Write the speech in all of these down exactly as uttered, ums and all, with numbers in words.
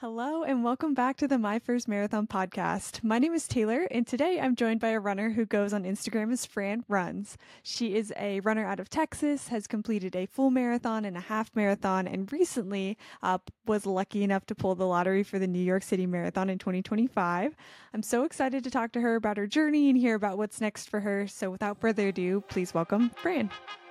Hello and welcome back to the My First Marathon podcast. My name is Taylor and today I'm joined by a runner who goes on Instagram as Fran Runs. She is a runner out of Texas, has completed a full marathon and a half marathon, and recently uh, was lucky enough to pull the lottery for the New York City Marathon in twenty twenty-five. I'm so excited to talk to her about her journey and hear about what's next for her. So without further ado, please welcome Fran.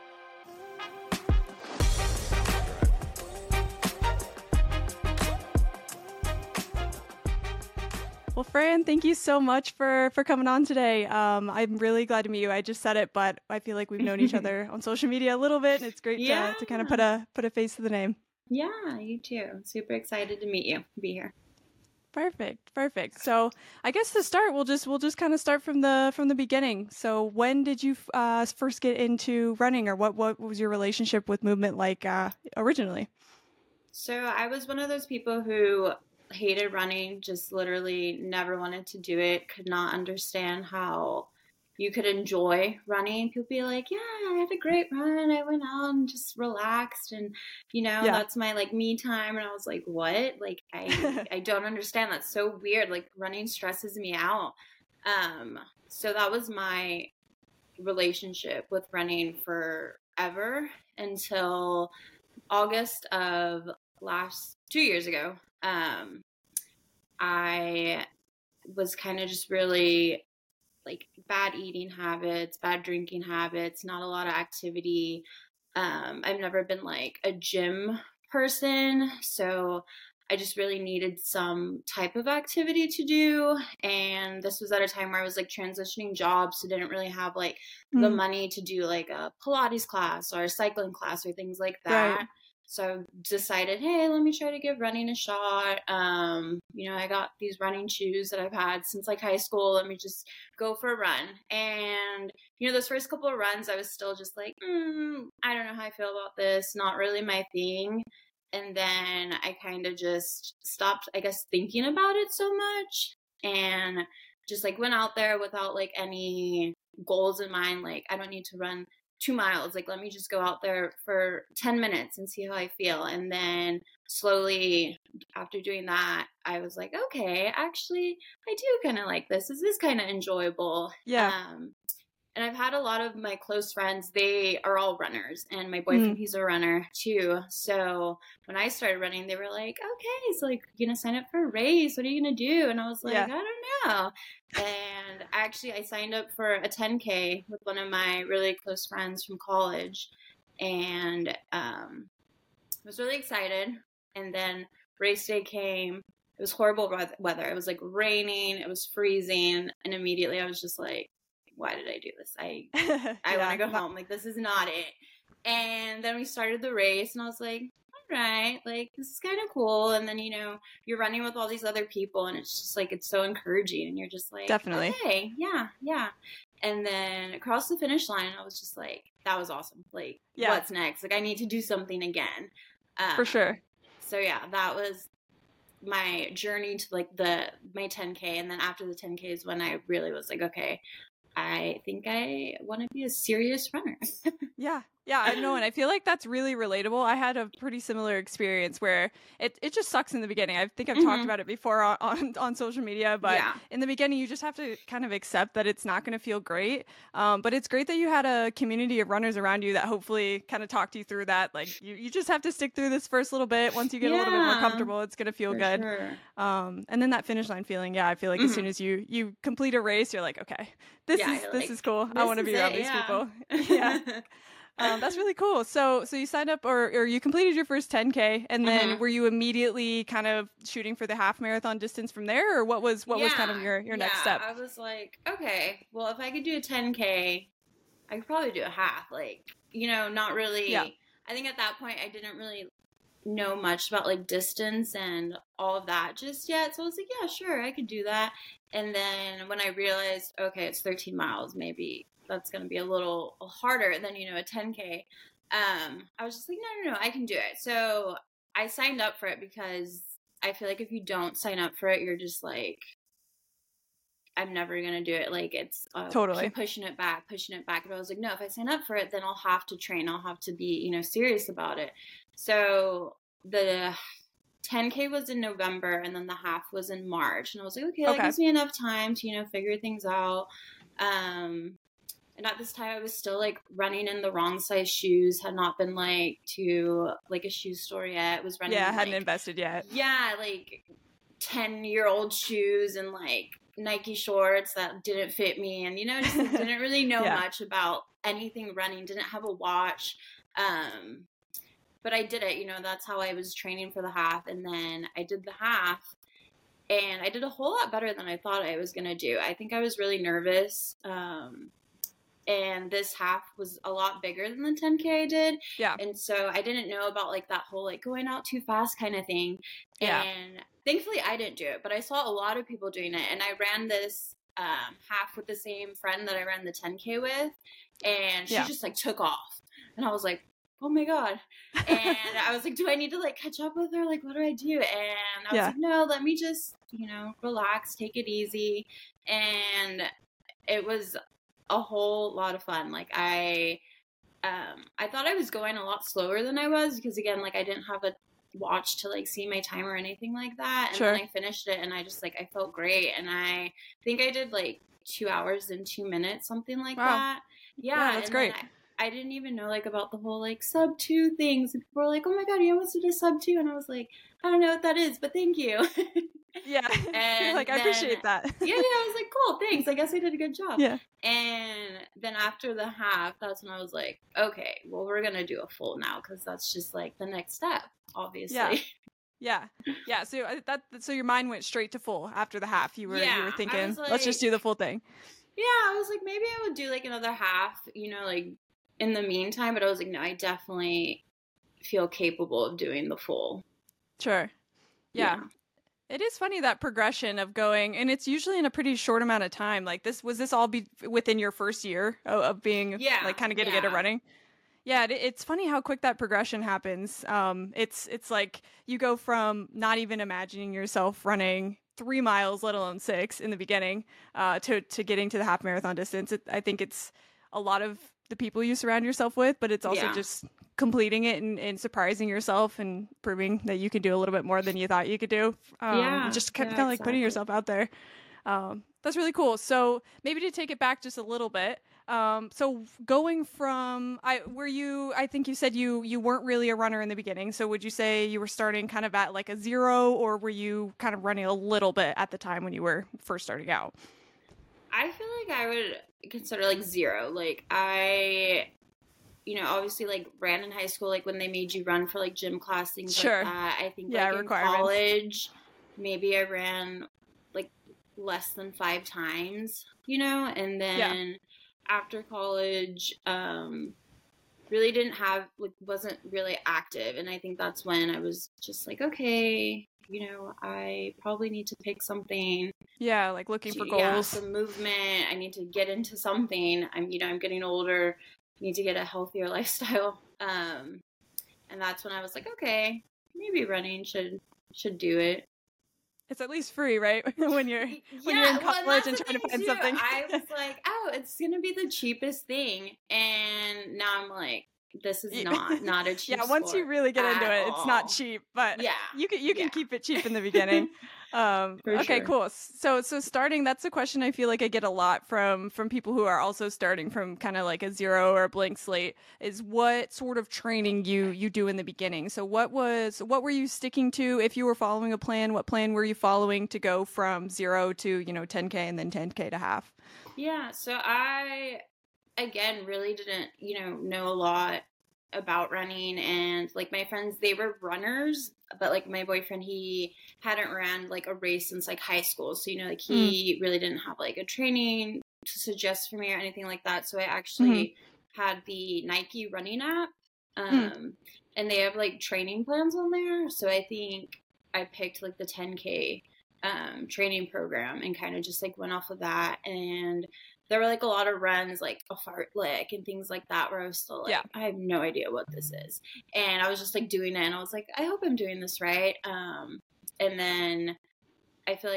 Well, Fran, thank you so much for, for coming on today. Um, I'm really glad to meet you. I just said it, but I feel like we've known each other on social media a little bit, and it's great yeah. to, to kind of put a put a face to the name. Yeah, you too. Super excited to meet you, be here. Perfect, perfect. So I guess to start, we'll just we'll just kind of start from the from the beginning. So when did you uh, first get into running, or what what was your relationship with movement like uh, originally? So I was one of those people who hated running, just literally never wanted to do it, could not understand how you could enjoy running. People be like, yeah, I had a great run. I went out and just relaxed and, you know, yeah. that's my like me time. And I was like, what? Like, I, I don't understand. That's so weird. Like running stresses me out. Um, so that was my relationship with running forever until August of last two years ago. Um, I was kind of just really like bad eating habits, bad drinking habits, not a lot of activity. Um, I've never been like a gym person, so I just really needed some type of activity to do. And this was at a time where I was like transitioning jobs, so didn't really have like mm. the money to do like a Pilates class or a cycling class or things like that. Right. So I decided, hey, let me try to give running a shot. Um, you know, I got these running shoes that I've had since like high school. Let me just go for a run. And, you know, those first couple of runs, I was still just like, mm, I don't know how I feel about this. Not really my thing. And then I kind of just stopped, I guess, thinking about it so much and just like went out there without like any goals in mind. Like, I don't need to run two miles. Like, let me just go out there for ten minutes and see how I feel. And then slowly after doing that, I was like, okay, actually, I do kind of like this. This is kind of enjoyable. Yeah. Um, and I've had a lot of my close friends, they are all runners, and my boyfriend, mm. he's a runner too. So when I started running, they were like, okay, so like, you're going to sign up for a race. What are you going to do? And I was like, yeah. I don't know. And actually I signed up for a ten K with one of my really close friends from college, and um, I was really excited. And then race day came. It was horrible weather. It was like raining. It was freezing. And immediately I was just like, why did I do this? I I yeah, want to go home. Like, this is not it. And then we started the race, and I was like, all right, like, this is kind of cool. And then, you know, you're running with all these other people, and it's just like, it's so encouraging. And you're just like, definitely. Okay, yeah, yeah. And then across the finish line, I was just like, that was awesome. Like, yeah. What's next? Like, I need to do something again. Um, For sure. So yeah, that was my journey to like the, my ten K. And then after the ten K is when I really was like, okay, I think I want to be a serious runner. Yeah. Yeah, I know. And I feel like that's really relatable. I had a pretty similar experience where it, it just sucks in the beginning. I think I've mm-hmm. talked about it before on, on, on social media, but yeah. in the beginning, you just have to kind of accept that it's not going to feel great. Um, but it's great that you had a community of runners around you that hopefully kind of talked you through that. Like, you, you just have to stick through this first little bit. Once you get yeah, a little bit more comfortable, it's going to feel good. Sure. Um, and then that finish line feeling. Yeah, I feel like mm-hmm. as soon as you, you complete a race, you're like, okay, this yeah, is, this like, is cool. This I want to be around it, these yeah. people. Yeah. Um, that's really cool. So, so you signed up, or, or you completed your first ten K, and then mm-hmm. were you immediately kind of shooting for the half marathon distance from there, or what was what yeah. was kind of your, your yeah, next step? I was like, okay, well, if I could do a ten K, I could probably do a half. Like, you know, not really. Yeah. I think at that point, I didn't really know much about like distance and all of that just yet. So I was like, yeah, sure, I could do that. And then when I realized, okay, it's thirteen miles, maybe that's going to be a little harder than, you know, a ten K. Um, I was just like, no, no, no, I can do it. So I signed up for it because I feel like if you don't sign up for it, you're just like, I'm never going to do it. Like, it's uh, totally keep pushing it back, pushing it back. But I was like, no, if I sign up for it, then I'll have to train. I'll have to be, you know, serious about it. So the ten K was in November, and then the half was in March. And I was like, okay, that Okay. gives me enough time to, you know, figure things out. Um, and at this time I was still like running in the wrong size shoes, had not been like to like a shoe store yet, was running Yeah, in, hadn't like, invested yet. yeah, like ten year old shoes and like Nike shorts that didn't fit me. And, you know, just like, didn't really know Yeah. much about anything running, didn't have a watch. Um, but I did it, you know, that's how I was training for the half. And then I did the half and I did a whole lot better than I thought I was going to do. I think I was really nervous. Um, and this half was a lot bigger than the ten K I did. Yeah. And so I didn't know about like that whole like going out too fast kind of thing. Yeah. And thankfully I didn't do it, but I saw a lot of people doing it. And I ran this um, half with the same friend that I ran the ten K with. And she Yeah. just like took off. And I was like, oh my God. And I was like, do I need to like catch up with her? Like, what do I do? And I was Yeah. like, no, let me just, you know, relax, take it easy. And it was a whole lot of fun. Like I, um, I thought I was going a lot slower than I was because again, like I didn't have a watch to like see my time or anything like that. And Sure. then I finished it and I just like, I felt great. And I think I did like two hours and two minutes, something like Wow. that. Yeah. Yeah, that's and great. then I, I didn't even know like about the whole like sub two things. And people were like, oh my God, you almost did a sub two. And I was like, I don't know what that is, but thank you. Yeah. And You're like, I then- appreciate that. yeah, yeah, I was like, cool, thanks. I guess I did a good job. Yeah. And then after the half, that's when I was like, okay, well, we're going to do a full now because that's just like the next step, obviously. Yeah. Yeah. Yeah. So uh, that so your mind went straight to full after the half. You were you Yeah, were I thinking, was let's just like- do the full thing. Yeah, I was like, maybe I would do like another half, you know, like in the meantime. But I was like, no, I definitely feel capable of doing the full. Sure. Yeah. It is funny, that progression of going, and it's usually in a pretty short amount of time. Like this, was this all be within your first year of, of being Yeah, like kind of getting good at yeah. running? Yeah, it, it's funny how quick that progression happens. Um, it's it's like you go from not even imagining yourself running three miles, let alone six, in the beginning, uh, to to getting to the half marathon distance. It, I think it's a lot of the people you surround yourself with, but it's also Yeah. just completing it and, and surprising yourself and proving that you can do a little bit more than you thought you could do. Um, Yeah, just kind yeah, of like putting exactly. yourself out there. Um, that's really cool. So maybe to take it back just a little bit. Um, so going from, I were you, I think you said you, you weren't really a runner in the beginning. So would you say you were starting kind of at like a zero, or were you kind of running a little bit at the time when you were first starting out? I feel like I would consider like zero. Like I, you know, obviously like ran in high school, like when they made you run for like gym class, things Sure. like that. I think Yeah, like in requirements. college, maybe I ran like less than five times, you know, and then after college, um, really didn't have, like, wasn't really active. And I think that's when I was just like, okay, you know, I probably need to pick something. Yeah, like looking for Yeah, goals. some movement. I need to get into something. I'm, you know, I'm getting older. I need to get a healthier lifestyle. Um, and that's when I was like, okay, maybe running should should do it. It's at least free, right? when you're when you're in well, college that's and the trying to thing, find too. something. I was like, oh, it's gonna be the cheapest thing, and now I'm like, this is Yeah. not not a cheap. Yeah, once you sport really get into at it, it's not all. cheap, but Yeah, you can you can yeah. keep it cheap in the beginning. Um, For okay, sure. cool. So so starting, that's a question I feel like I get a lot from from people who are also starting from kind of like a zero or a blank slate, is what sort of training you you do in the beginning. So what was what were you sticking to if you were following a plan? What plan were you following to go from zero to, you know, ten K and then ten K to half? Yeah, so I again really didn't, you know, know a lot about running, and like my friends, they were runners, but like my boyfriend, he hadn't ran like a race since like high school, so you know, like he really didn't have like a training to suggest for me or anything like that. So I actually had the Nike running app, um and they have like training plans on there, so I think I picked like the ten K um training program and kind of just like went off of that. And there were like a lot of runs like a fartlek and things like that where I was still like, Yeah. I have no idea what this is, and I was just like doing it, and I was like, I hope I'm doing this right. Um and then I feel like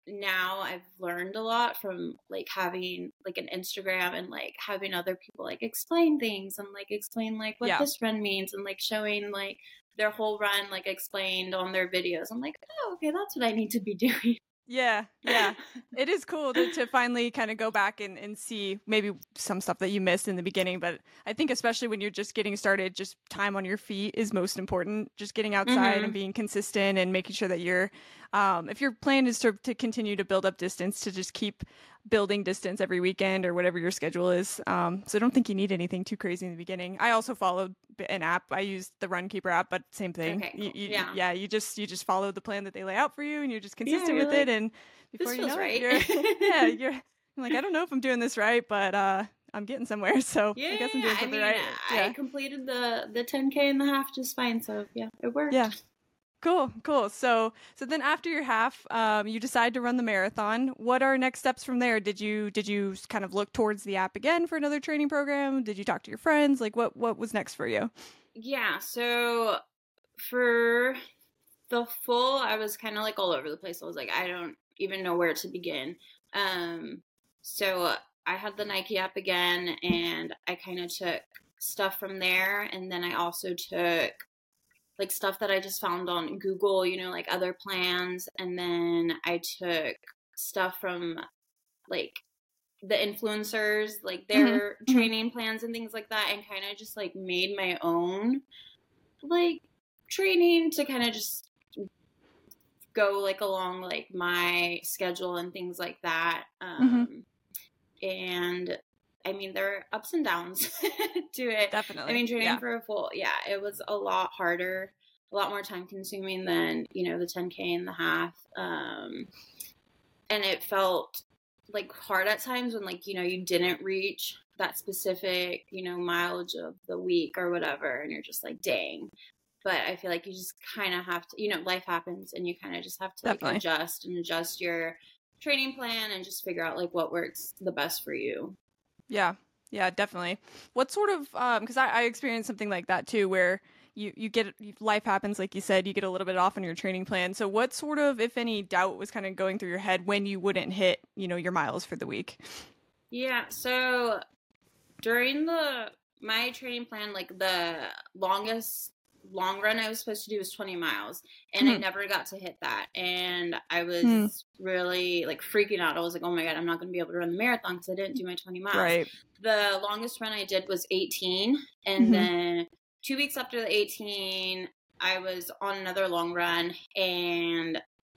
now I've learned a lot from like having like an Instagram and like having other people like explain things and like explain like what Yeah. this run means and like showing like their whole run like explained on their videos. I'm like, oh, okay, that's what I need to be doing. Yeah, yeah. It is cool to, to finally kind of go back and, and see maybe some stuff that you missed in the beginning. But I think especially when you're just getting started, just time on your feet is most important. Just getting outside Mm-hmm. and being consistent and making sure that you're, um, if your plan is to, to continue to build up distance, to just keep building distance every weekend or whatever your schedule is. Um, so I don't think you need anything too crazy in the beginning. I also followed an app. I used the Runkeeper app, but same thing. Okay, You, cool. you, Yeah. yeah, you just you just follow the plan that they lay out for you, and you're just Yeah, consistent you're with like, it. And before this you feels know right. it, you're yeah, you're I'm like, I don't know if I'm doing this right, but uh, I'm getting somewhere. So Yeah, I guess I'm yeah, doing I something mean, right. I Yeah, completed the the ten K and the half just fine. So yeah, it worked. yeah. Cool, cool. So, so then after your half, um, you decide to run the marathon. What are next steps from there? Did you did you kind of look towards the app again for another training program? Did you talk to your friends? Like, what what was next for you? Yeah, so for the full, I was kind of like all over the place. I was like, I don't even know where to begin. Um, so I had the Nike app again, and I kind of took stuff from there, and then I also took like stuff that I just found on Google, you know, like other plans, and then I took stuff from like the influencers, like their Mm-hmm. training plans and things like that, and kind of just like made my own like training to kind of just go like along like my schedule and things like that. Um, mm-hmm. And I mean, there are ups and downs to it. Definitely. I mean, training yeah. for a full, yeah, it was a lot harder, a lot more time consuming than, you know, the ten K and the half. Um, and it felt like hard at times when like, you know, you didn't reach that specific, you know, mileage of the week or whatever. And you're just like, dang. But I feel like you just kind of have to, you know, life happens and you kind of just have to like Definitely. adjust and adjust your training plan and just figure out like what works the best for you. Yeah, yeah, definitely. What sort of, um, because I, I experienced something like that too, where you, you get, life happens, like you said, you get a little bit off on your training plan. So what sort of, if any, doubt was kind of going through your head when you wouldn't hit, you know, your miles for the week? Yeah, so during the, my training plan, like the longest long run I was supposed to do was twenty miles, and mm-hmm. I never got to hit that, and I was mm. really like freaking out. I was like, oh my god, I'm not going to be able to run the marathon because I didn't do my twenty miles. Right. The longest run I did was eighteen, and mm-hmm. then two weeks after the eighteen, I was on another long run, and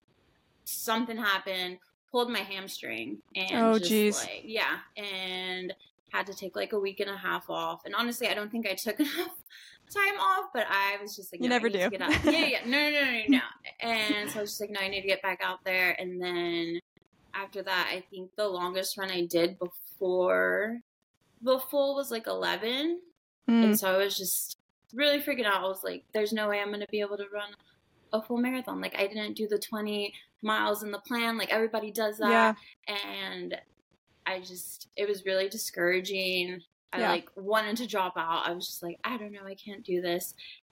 something happened, pulled my hamstring, and oh just geez. like yeah, and had to take like a week and a half off. And honestly, I don't think I took enough time off, but I was just like, no, you never I need do. to get out. Yeah, yeah, no, no, no, no, no. And so I was just like, no, I need to get back out there. And then after that, I think the longest run I did before the full was like eleven. Mm. And so I was just really freaking out. I was like, there's no way I'm going to be able to run a full marathon. Like, I didn't do the twenty miles in the plan. Like, everybody does that. Yeah. And I just, it was really discouraging. I yeah. like wanted to drop out. I was just like, I don't know, I can't do this.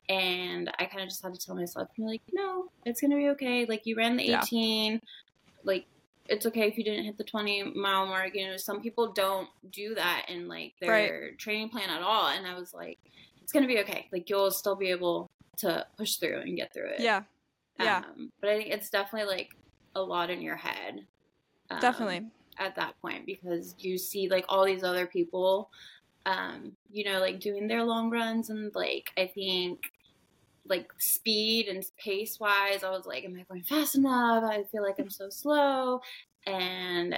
And I kind of just had to tell myself, you're like, no, it's going to be okay. Like, you ran the eighteen, yeah. like, it's okay if you didn't hit the twenty mile mark. You know, some people don't do that in like their right. training plan at all. And I was like, it's going to be okay. Like, you'll still be able to push through and get through it. Yeah. Yeah. Um, but I think it's definitely like a lot in your head. Um, definitely. At that point, because you see like all these other people, um, you know, like doing their long runs, and like I think like speed and pace wise, I was like, am I going fast enough? I feel like I'm so slow, and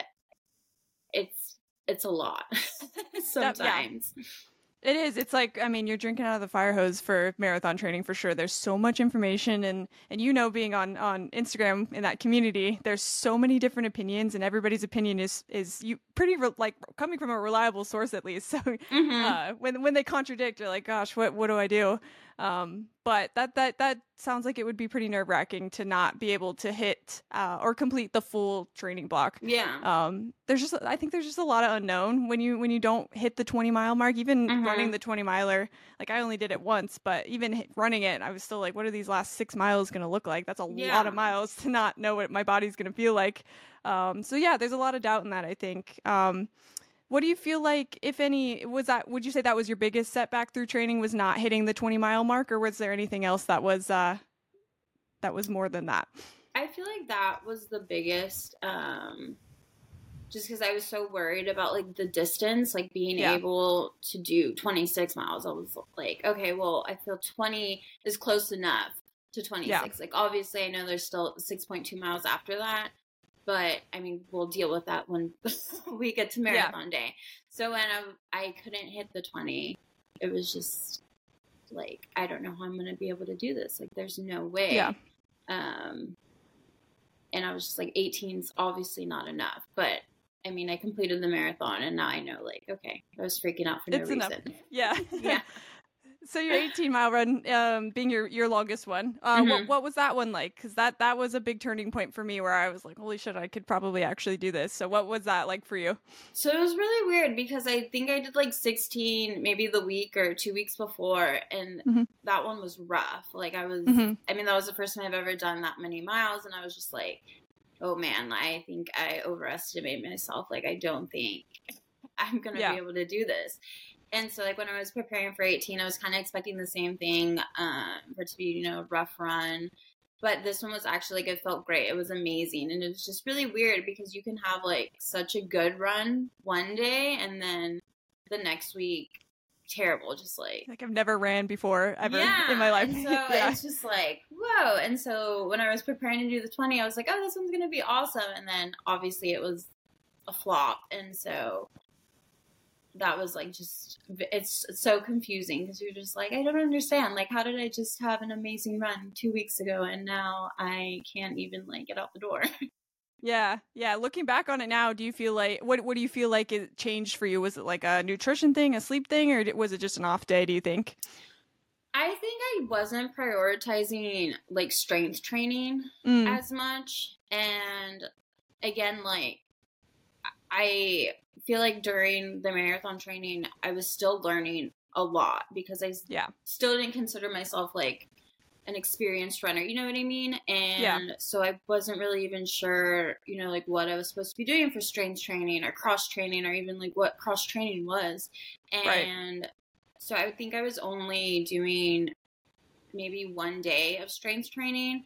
it's it's a lot sometimes. Yeah. It is. It's like, I mean, you're drinking out of the fire hose for marathon training for sure. There's so much information, and, and you know, being on, on Instagram in that community, there's so many different opinions, and everybody's opinion is, is you pretty re- like coming from a reliable source at least. So mm-hmm. uh, when when they contradict, you're like, gosh, what what do I do? Um, but that, that, that sounds like it would be pretty nerve wracking to not be able to hit, uh, or complete the full training block. Yeah. Um, there's just, I think there's just a lot of unknown when you, when you don't hit the twenty mile mark, even Mhm. running the twenty miler. Like I only did it once, but even hit, running it, I was still like, what are these last six miles going to look like? That's a Yeah. lot of miles to not know what my body's going to feel like. Um, so yeah, there's a lot of doubt in that, I think. Um, what do you feel like, if any, was that, would you say that was your biggest setback through training, was not hitting the twenty mile mark, or was there anything else that was, uh, that was more than that? I feel like that was the biggest, um, just because I was so worried about like the distance, like being Yeah. able to do twenty-six miles. I was like, okay, well, I feel twenty is close enough to twenty-six. Yeah. Like, obviously, I know there's still six point two miles after that, but I mean, we'll deal with that when we get to marathon day. So when I, I couldn't hit the twenty, it was just like, I don't know how I'm going to be able to do this. Like, there's no way. Yeah. Um, and I was just like, eighteen's obviously not enough, but I mean, I completed the marathon and now I know, like, okay, I was freaking out for no It's reason. enough. Yeah. Yeah. So your eighteen mile run, um, being your, your longest one, uh, Mhm. what, what was that one like? Cause that, that was a big turning point for me where I was like, holy shit, I could probably actually do this. So what was that like for you? So it was really weird because I think I did like sixteen, maybe the week or two weeks before. And Mhm. that one was rough. Like I was, Mhm. I mean, that was the first time I've ever done that many miles. And I was just like, oh man, I think I overestimated myself. Like, I don't think I'm going to Yeah. be able to do this. And so, like, when I was preparing for eighteen, I was kind of expecting the same thing, um, for it to be, you know, a rough run. But this one was actually, like, it felt great. It was amazing. And it was just really weird because you can have, like, such a good run one day and then the next week, terrible. Just, like, Like I've never ran before ever yeah. in my life. And so Yeah. it's just like, whoa. And so when I was preparing to do the twenty, I was like, oh, this one's going to be awesome. And then obviously it was a flop. And so that was like, just, it's so confusing because you're just like, I don't understand. Like, how did I just have an amazing run two weeks ago and now I can't even like get out the door? Yeah. Yeah. Looking back on it now, do you feel like, what, what do you feel like it changed for you? Was it like a nutrition thing, a sleep thing, or was it just an off day, do you think? I think I wasn't prioritizing like strength training Mm. as much. And again, like, I feel like during the marathon training, I was still learning a lot because I Yeah. still didn't consider myself like an experienced runner, you know what I mean? And Yeah. so I wasn't really even sure, you know, like what I was supposed to be doing for strength training or cross training or even like what cross training was. And Right. so I think I was only doing maybe one day of strength training.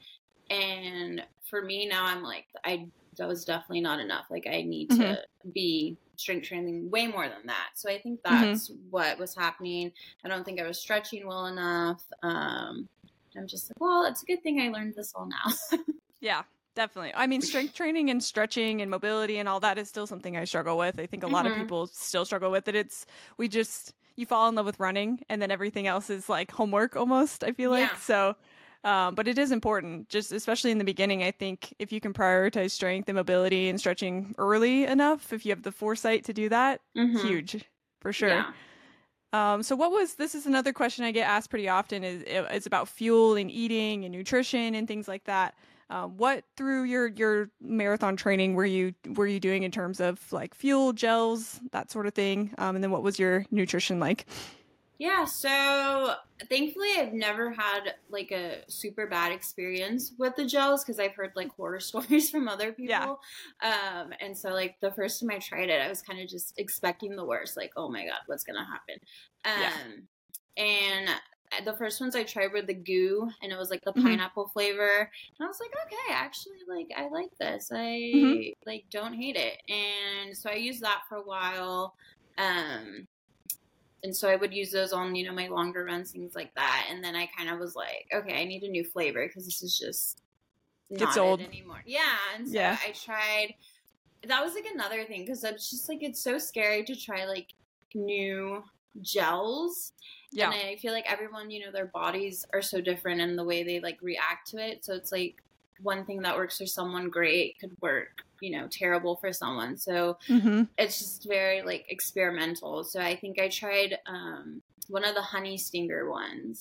And for me now, I'm like, I that was definitely not enough. Like I need Mhm. to be strength training way more than that. So I think Mhm. that's what was happening. I don't think I was stretching well enough. Um, I'm just like, well, it's a good thing I learned this all now. Yeah, definitely. I mean, strength training and stretching and mobility and all that is still something I struggle with. I think a lot of Mhm. people still struggle with it. It's, we just, you fall in love with running and then everything else is like homework almost, I feel like. Yeah. So, um, but it is important, just especially in the beginning. I think if you can prioritize strength and mobility and stretching early enough, if you have the foresight to do that, Mhm. huge for sure. Yeah. Um, so what was, this is another question I get asked pretty often, is it's about fuel and eating and nutrition and things like that. Um, what through your, your marathon training were you, were you doing in terms of like fuel, gels, that sort of thing? Um, and then what was your nutrition like? Yeah, so thankfully I've never had like a super bad experience with the gels because I've heard like horror stories from other people. Yeah. Um, and so like the first time I tried it, I was kind of just expecting the worst, like, oh my God, what's gonna happen? Um, Yeah. And the first ones I tried were the goo, and it was like the Mhm. pineapple flavor. And I was like, okay, actually, like I like this. I Mhm. like don't hate it. And so I used that for a while. Um, and so I would use those on, you know, my longer runs, things like that. And then I kind of was like, okay, I need a new flavor because this is just not It's old. it anymore. Yeah. And so Yeah. I tried, that was like another thing because I was just like, it's so scary to try like new gels. Yeah. And I feel like everyone, you know, their bodies are so different in the way they like react to it. So it's like one thing that works for someone great could work, you know, terrible for someone. So Mhm. it's just very like experimental. So I think I tried um, one of the honey stinger ones,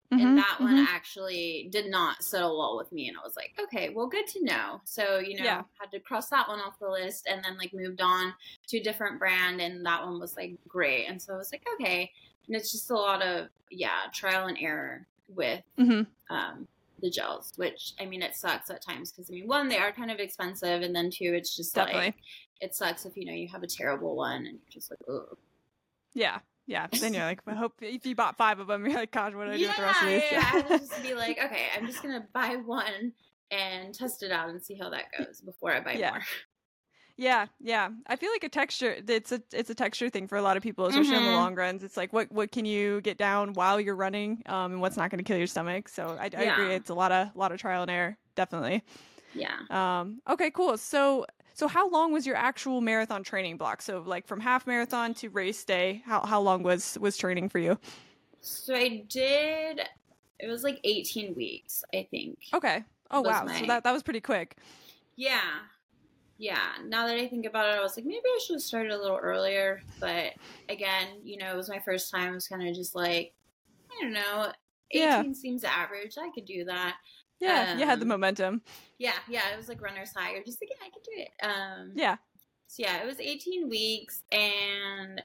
Mm-hmm, and that mm-hmm. one actually did not settle well with me. And I was like, okay, well, good to know. So, you know, Yeah. had to cross that one off the list, and then like moved on to a different brand, and that one was like great. And so I was like, okay. And it's just a lot of, yeah, trial and error with mm-hmm. um, the gels, which, I mean, it sucks at times because, I mean, one, they are kind of expensive, and then two, it's just Definitely. like, it sucks if, you know, you have a terrible one and you're just like, ugh. Yeah. Yeah. Then you're like, I hope if you bought five of them, you're like, gosh, what do I do yeah, with the rest of these? Yeah, I had to just be like, okay, I'm just going to buy one and test it out and see how that goes before I buy yeah. more. Yeah, yeah. I feel like a texture, it's a it's a texture thing for a lot of people, especially mm-hmm. on the long runs. It's like, what what can you get down while you're running, um, and what's not going to kill your stomach. So I, I yeah. agree. It's a lot of lot of trial and error, definitely. Yeah. Um. Okay, cool. So so how long was your actual marathon training block? So like from half marathon to race day, how how long was was training for you? So I did, it was like eighteen weeks, I think. Okay. Oh, wow. My... So that, that was pretty quick. Yeah. Yeah. Now that I think about it, I was like, maybe I should have started a little earlier. But again, you know, it was my first time. It was kind of just like, I don't know, eighteen yeah. seems average. I could do that. Yeah. Um, you had the momentum. Yeah. Yeah. It was like runner's high. You're just like, yeah, I could do it. Um, yeah. So yeah, it was eighteen weeks. And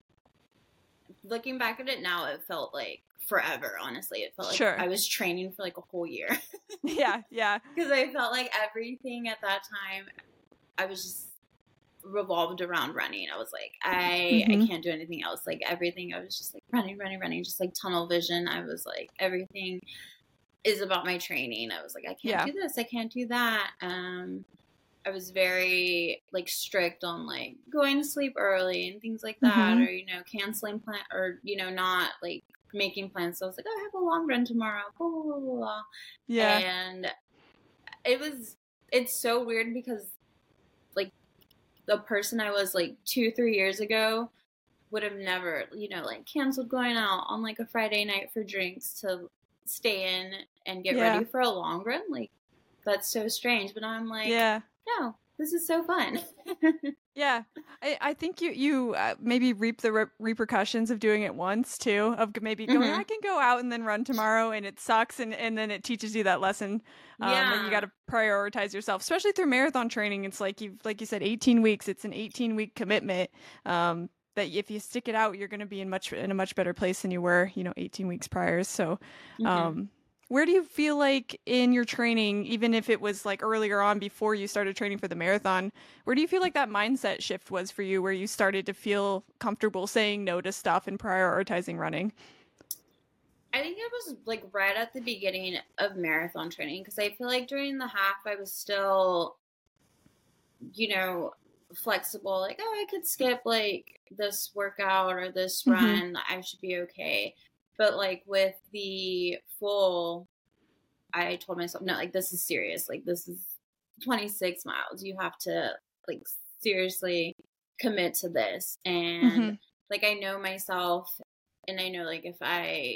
looking back at it now, it felt like forever, honestly. It felt like sure. I was training for like a whole year. yeah. Yeah. Because I felt like everything at that time, I was just revolved around running. I was like, I mm-hmm. I can't do anything else. Like everything, I was just like running, running, running, just like tunnel vision. I was like, everything is about my training. I was like, I can't yeah. do this. I can't do that. Um, I was very like strict on like going to sleep early and things like that, mm-hmm. or, you know, canceling plan or, you know, not like making plans. So I was like, oh, I have a long run tomorrow. Blah, blah, blah, blah. Yeah. And it was, it's so weird because like the person I was like two, three years ago would have never, you know, like canceled going out on like a Friday night for drinks to stay in and get yeah. ready for a long run. Like that's so strange. But I'm like, yeah. no, this is so fun. yeah. I, I think you, you uh, maybe reap the re- repercussions of doing it once too, of maybe going, mm-hmm. I can go out and then run tomorrow and it sucks. And, and then it teaches you that lesson. Um, yeah. that you got to prioritize yourself, especially through marathon training. It's like you've, like you said, eighteen weeks, it's an eighteen week commitment. Um, that if you stick it out, you're going to be in much, in a much better place than you were, you know, eighteen weeks prior. So, um, mm-hmm. where do you feel like in your training, even if it was like earlier on before you started training for the marathon, where do you feel like that mindset shift was for you, where you started to feel comfortable saying no to stuff and prioritizing running? I think it was like right at the beginning of marathon training, because I feel like during the half I was still, you know, flexible, like, oh, I could skip like this workout or this mm-hmm. run, I should be okay. But like with the full, I told myself, no, like this is serious. Like this is twenty-six miles. You have to like seriously commit to this. And mm-hmm. like I know myself, and I know like if I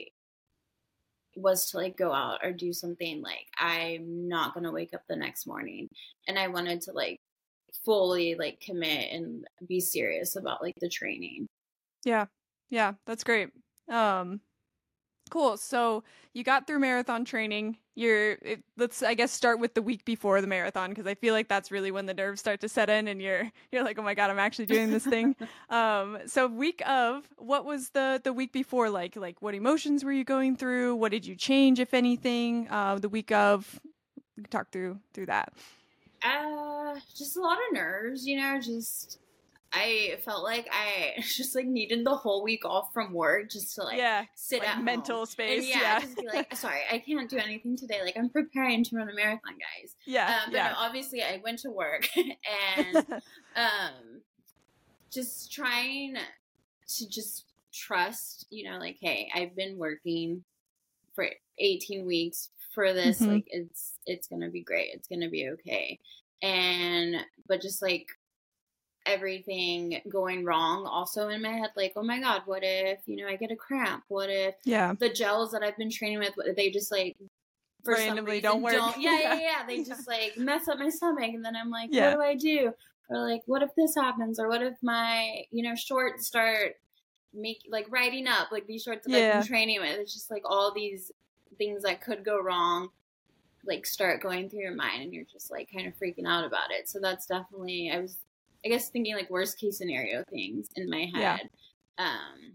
was to like go out or do something, like I'm not going to wake up the next morning. And I wanted to like fully like commit and be serious about like the training. Yeah. Yeah. That's great. Um, Cool. So you got through marathon training. You're, it, let's, I guess, start with the week before the marathon, because I feel like that's really when the nerves start to set in, and you're, you're like, oh my God, I'm actually doing this thing. um, so week of, what was the the week before like? Like, what emotions were you going through? What did you change, if anything? Uh, the week of, we can talk through through that. Uh, just a lot of nerves, you know. Just I felt like I just like needed the whole week off from work just to like yeah, sit like at mental home. space. And yeah, yeah, just be like, sorry, I can't do anything today. Like I'm preparing to run a marathon, guys. Yeah, um, but yeah. no, obviously I went to work and um, just trying to just trust, you know, like, hey, I've been working for eighteen weeks for this. Mm-hmm. Like it's it's gonna be great. It's gonna be okay. And but just like everything going wrong also in my head, like, oh my God, what if, you know, I get a cramp? What if yeah. the gels that I've been training with, they just like for randomly some reason don't work? Don't, yeah, yeah, yeah. They just like mess up my stomach, and then I'm like, yeah. what do I do? Or like, what if this happens? Or what if my, you know, shorts start make like riding up, like these shorts that yeah. I've been training with? It's just like all these things that could go wrong like start going through your mind, and you're just like kind of freaking out about it. So that's definitely, I was, I guess, thinking like worst case scenario things in my head. Yeah. Um,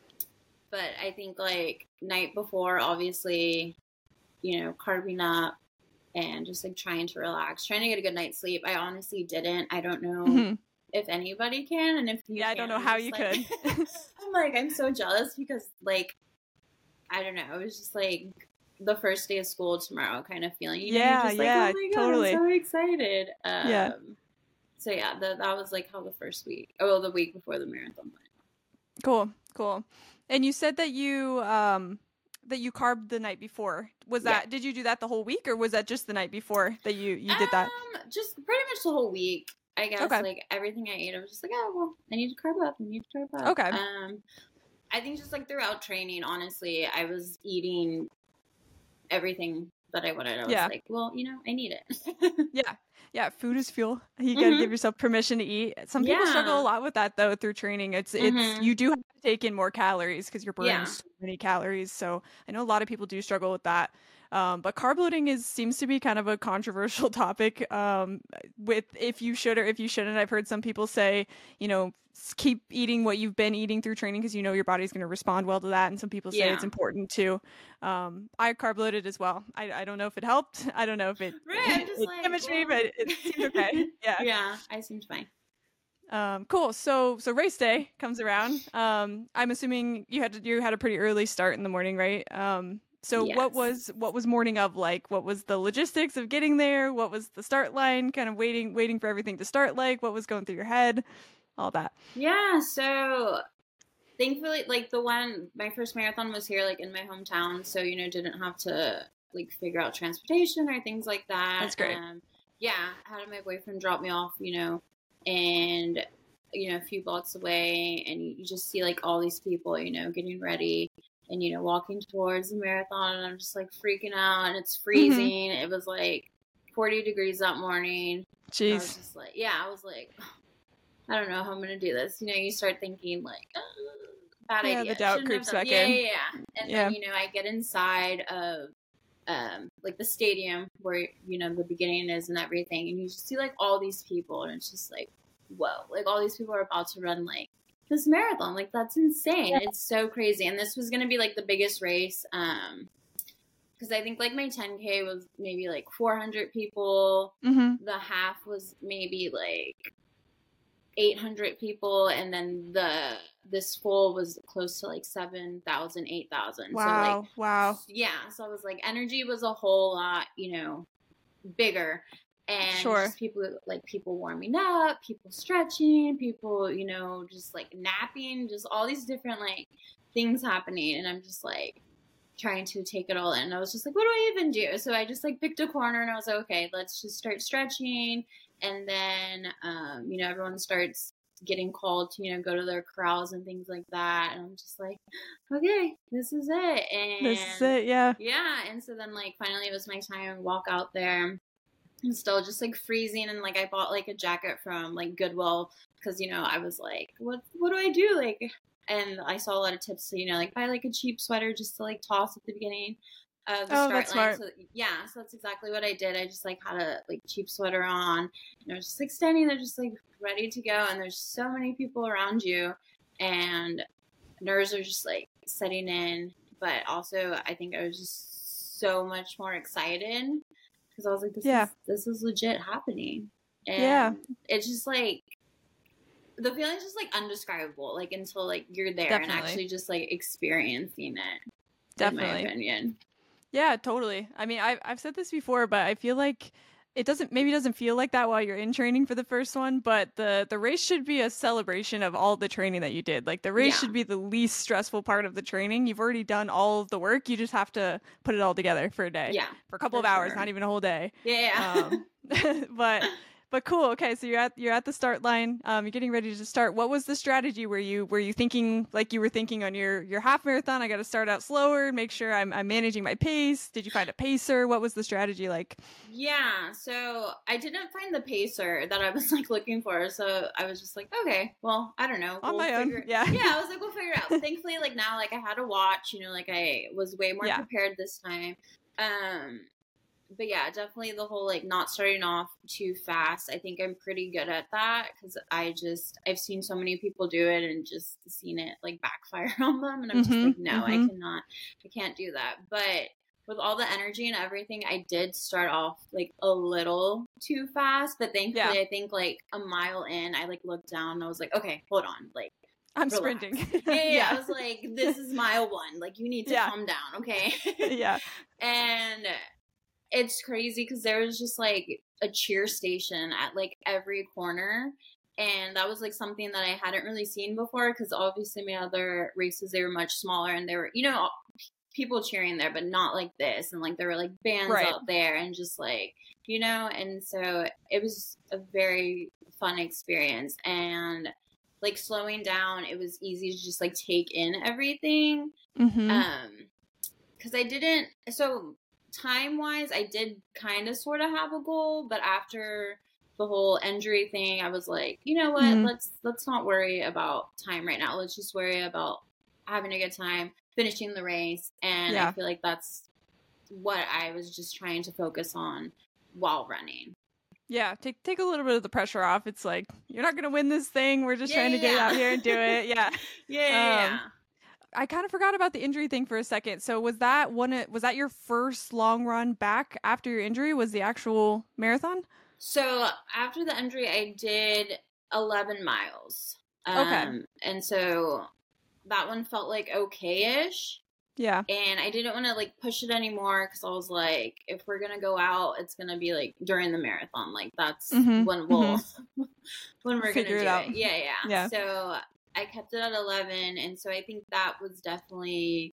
but I think like night before, obviously, you know, carving up and just like trying to relax, trying to get a good night's sleep. I honestly didn't. I don't know mm-hmm. if anybody can, and if you yeah, can, I don't know how you like, could. I'm like, I'm so jealous because like, I don't know, it was just like the first day of school tomorrow kind of feeling. You know, yeah, you're just like, yeah, oh my God, totally. I'm so excited. Um, yeah. So yeah, the, that was like how the first week, oh, well, the week before the marathon went. Cool, cool. And you said that you um that you carbed the night before. Was that, yeah. did you do that the whole week, or was that just the night before that you you did that? Um, just pretty much the whole week. I guess okay. like everything I ate, I was just like, oh well, I need to carb up. I need to carb up. Okay. Um, I think just like throughout training, honestly, I was eating everything that I wanted. I was yeah. like, well, you know, I need it. yeah. Yeah. Food is fuel. You gotta mm-hmm. give yourself permission to eat. Some people yeah. struggle a lot with that though through training. It's, mm-hmm. it's, you do have to take in more calories because you're burning yeah. so many calories. So I know a lot of people do struggle with that. Um, but carb loading is seems to be kind of a controversial topic um, with if you should or if you shouldn't. I've heard some people say, you know, keep eating what you've been eating through training because you know your body's going to respond well to that. And some people say yeah. it's important too. Um, I carb loaded as well. I, I don't know if it helped. I don't know if it, right, it, just it like, damaged well. me, but it seemed okay. Yeah. Yeah, I seemed fine. Um, cool. So, so race day comes around. Um, I'm assuming you had to, you had a pretty early start in the morning, right? Um, So yes. what was what was morning of like? What was the logistics of getting there? What was the start line? Kind of waiting waiting for everything to start like? What was going through your head? All that. Yeah, so thankfully like the one my first marathon was here like in my hometown, so you know didn't have to like figure out transportation or things like that. That's great. Um, yeah, had my boyfriend drop me off, you know, and you know a few blocks away, and you, you just see like all these people, you know, getting ready. And, you know, walking towards the marathon, and I'm just, like, freaking out, and it's freezing. Mm-hmm. It was, like, forty degrees that morning. Jeez. I was just like, yeah, I was like, I don't know how I'm going to do this. You know, you start thinking, like, oh, bad yeah, idea. the doubt creeps back yeah, in. Yeah, yeah, And yeah. then, you know, I get inside of, um, like, the stadium where, you know, the beginning is and everything, and you just see, like, all these people, and it's just, like, whoa. Like, all these people are about to run, like, this marathon, like that's insane. Yeah. It's so crazy. And this was going to be like the biggest race. Um, cause I think like my ten K was maybe like four hundred people. Mm-hmm. The half was maybe like eight hundred people. And then the, this full was close to like seven thousand, eight thousand. Wow. So like, wow. Yeah. So I was like, energy was a whole lot, you know, bigger. And sure. just people like people warming up, people stretching, people, you know, just like napping, just all these different like things happening. And I'm just like trying to take it all in. And I was just like, what do I even do? So I just like picked a corner and I was like, okay, let's just start stretching. And then, um, you know, everyone starts getting called to, you know, go to their corrals and things like that. And I'm just like, okay, this is it. And this is it. Yeah. Yeah. And so then like finally it was my time to walk out there. And still just like freezing, and like I bought like a jacket from like Goodwill because you know I was like, what what do I do, like, and I saw a lot of tips to, you know, like buy like a cheap sweater just to like toss at the beginning of the oh, start that's line. Smart. So yeah, so that's exactly what I did. I just like had a like cheap sweater on, and I was just like standing there just like ready to go, and there's so many people around you, and nerves are just like setting in, but also I think I was just so much more excited. Because I was like, this yeah. is this is legit happening. And yeah. it's just like, the feeling's just like undescribable, like until like you're there Definitely. and actually just like experiencing it. Definitely. In my opinion. Yeah, totally. I mean, I've, I've said this before, but I feel like it doesn't, maybe doesn't feel like that while you're in training for the first one, but the, the race should be a celebration of all the training that you did. Like the race yeah. should be the least stressful part of the training. You've already done all of the work. You just have to put it all together for a day. Yeah. For a couple for of hours, sure. not even a whole day. Yeah. Um, but, but cool. Okay, so you're at you're at the start line. Um, you're getting ready to start. What was the strategy? Were you were you thinking like you were thinking on your your half marathon? I got to start out slower, make sure I'm I'm managing my pace. Did you find a pacer? What was the strategy like? Yeah, so I didn't find the pacer that I was like looking for. So I was just like, okay, well, I don't know. On We'll my figure own, it. yeah. Yeah, I was like, we'll figure it out. Thankfully, like now, like I had a watch. You know, like I was way more Yeah. prepared this time. Um. But yeah, definitely the whole like not starting off too fast. I think I'm pretty good at that because I just I've seen so many people do it and just seen it like backfire on them, and I'm just Mm-hmm, like, no, mm-hmm. I cannot, I can't do that. But with all the energy and everything, I did start off like a little too fast. But thankfully, Yeah. I think like a mile in, I like looked down and I was like, okay, hold on, like I'm relax. sprinting. yeah, yeah, yeah. I was like, this is mile one. Like you need to Yeah. calm down, okay? yeah. And it's crazy because there was just like a cheer station at like every corner, and that was like something that I hadn't really seen before because obviously my other races, they were much smaller and they were, you know, people cheering there, but not like this. And like there were like bands Right. out there and just like, you know, and so it was a very fun experience. And like slowing down, it was easy to just like take in everything. Mm-hmm. Um, because I didn't, so time wise, I did kind of sort of have a goal, but after the whole injury thing, I was like, you know what, Mhm. let's let's not worry about time right now. Let's just worry about having a good time, finishing the race. And Yeah. I feel like that's what I was just trying to focus on while running. Yeah, take take a little bit of the pressure off. It's like, you're not gonna win this thing. We're just Yeah, trying to get yeah. out here and do it. Yeah. Yeah, yeah, Um, yeah. I kind of forgot about the injury thing for a second. So was that one? Was that your first long run back after your injury? Was the actual marathon? So after the injury, I did eleven miles. Um, Okay. And so that one felt like okay-ish. Yeah. And I didn't want to like push it anymore because I was like, if we're gonna go out, it's gonna be like during the marathon. Like that's Mhm, when we'll when we're Figure it gonna out. do it. Yeah, yeah, Yeah. So I kept it at eleven, and so I think that was definitely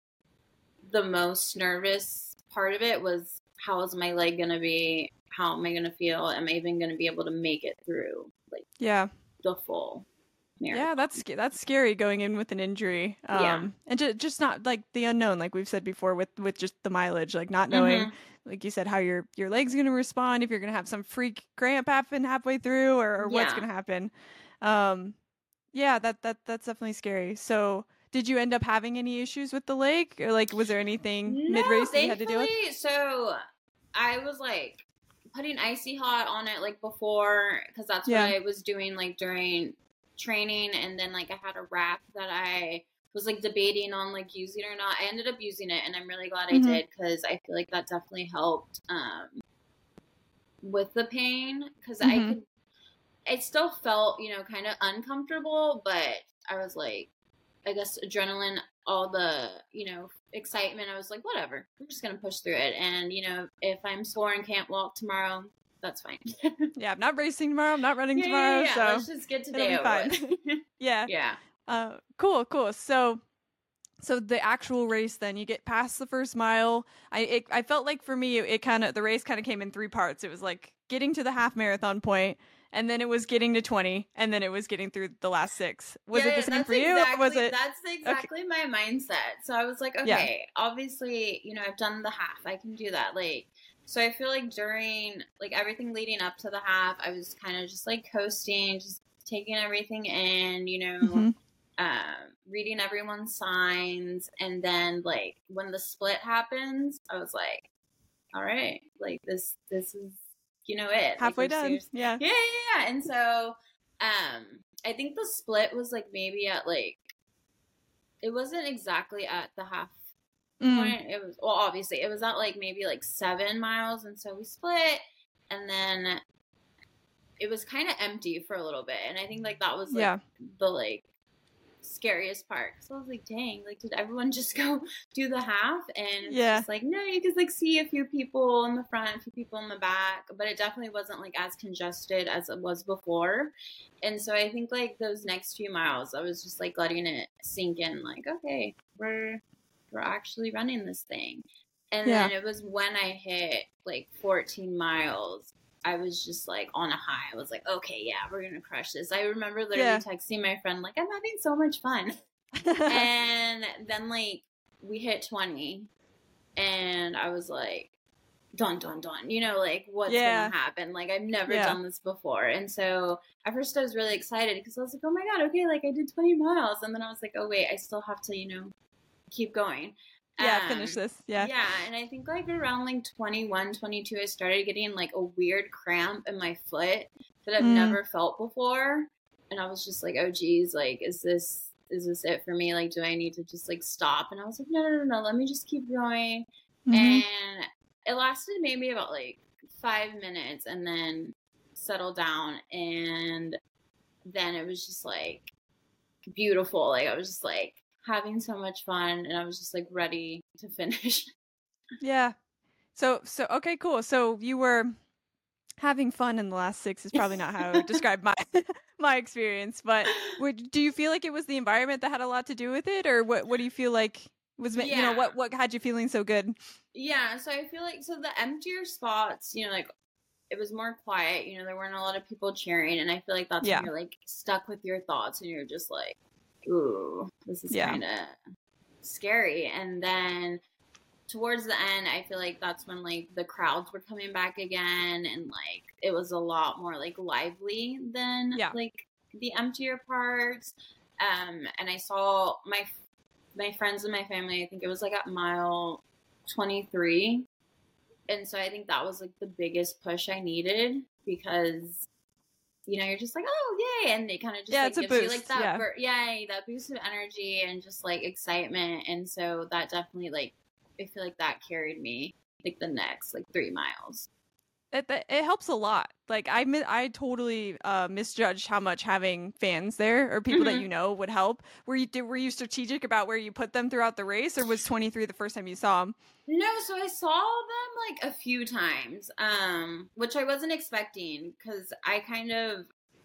the most nervous part of it. Was how is my leg gonna be? How am I gonna feel? Am I even gonna be able to make it through like Yeah. the full marathon? Yeah, that's sc- that's scary going in with an injury. Um, Yeah. and ju- just not like the unknown, like we've said before, with with just the mileage, like not knowing, Mhm. like you said, how your your leg's gonna respond, if you're gonna have some freak cramp happen halfway through, or, or what's Yeah. gonna happen. Um, yeah, that that that's definitely scary. So, did you end up having any issues with the leg, or like was there anything mid No, race that you had to deal with? thankfully. So I was like putting icy hot on it like before because that's Yeah. what I was doing like during training, and then like I had a wrap that I was like debating on like using or not. I ended up using it, and I'm really glad Mhm. I did because I feel like that definitely helped um, with the pain because I Mhm. could. It still felt, you know, kind of uncomfortable, but I was like, I guess adrenaline, all the, you know, excitement. I was like, whatever, we're just gonna push through it. And you know, if I'm sore and can't walk tomorrow, that's fine. Yeah, I'm not racing tomorrow. I'm not running yeah, tomorrow. yeah, yeah. So Let's just get it'll today be over fine. with. yeah. yeah. Uh, cool, cool. So, so the actual race, then you get past the first mile. I it, I felt like for me, it, it kind of the race kind of came in three parts. It was like getting to the half marathon point, and then it was getting to twenty, and then it was getting through the last six. Was yeah, it the same that's for you? exactly, Or was it? That's exactly my mindset. So I was like, Yeah. okay, obviously, you know, I've done the half. I can do that. Like, so I feel like during like everything leading up to the half, I was kind of just like coasting, just taking everything in, you know, Mhm. um, reading everyone's signs, and then like when the split happens, I was like, all right, like this, this is, you know, it Halfway like, done. serious- Yeah. yeah, yeah, yeah. And so, um, I think the split was like maybe at like, it wasn't exactly at the half Mm. point. It was, well, obviously it was at like maybe like seven miles. And so we split, and then it was kind of empty for a little bit. And I think like that was like Yeah. the like scariest part. So I was like, dang, like did everyone just go do the half? And it's Yeah. just like, no, you could like see a few people in the front, a few people in the back, but it definitely wasn't like as congested as it was before. And so I think like those next few miles, I was just like letting it sink in, like, okay, we're we're actually running this thing. And Yeah. then it was when I hit like fourteen miles I was just like on a high. I was like, okay, yeah, we're going to crush this. I remember literally Yeah. texting my friend, like, I'm having so much fun. And then like we hit twenty and I was like, dun, dun, dun, you know, like what's Yeah. going to happen? Like I've never Yeah. done this before. And so at first I was really excited because I was like, oh my God, okay, like I did twenty miles. And then I was like, oh wait, I still have to, you know, keep going. Yeah, Um, finish this. Yeah. Yeah, and I think like around like twenty-one, twenty-two, I started getting like a weird cramp in my foot that I've Mm. never felt before. And I was just like, oh geez, like is this is this it for me? Like do I need to just like stop? And I was like, no, no, no, no, let me just keep going. Mhm. And it lasted maybe about like five minutes and then settled down, and then it was just like beautiful. Like I was just like having so much fun, and I was just like ready to finish. Yeah. So so okay, cool. So you were having fun in the last six is probably not how I would describe my my experience, but would, do you feel like it was the environment that had a lot to do with it, or what what do you feel like was ma- you know Yeah. what what had you feeling so good? Yeah, so I feel like so the emptier spots, you know, like it was more quiet, you know, there weren't a lot of people cheering, and I feel like that's Yeah. when you're like stuck with your thoughts and you're just like, ooh, this is Yeah. kind of scary. And then towards the end, I feel like that's when like the crowds were coming back again, and like it was a lot more like lively than Yeah. like the emptier parts. Um, and I saw my my friends and my family, I think it was like at mile twenty-three. And so I think that was like the biggest push I needed, because you know, you're just like, oh yay, and it kind of just Yeah, like it's a gives you like boost, that yeah. bur- yay, that boost of energy and just like excitement. And so that definitely like I feel like that carried me like the next like three miles. It, it it helps a lot. Like I mi- I totally uh, misjudged how much having fans there or people that Mhm. you know would help. Were you did, were you strategic about where you put them throughout the race, or was twenty-three the first time you saw them? No, so I saw them like a few times, um, which I wasn't expecting, because I kind of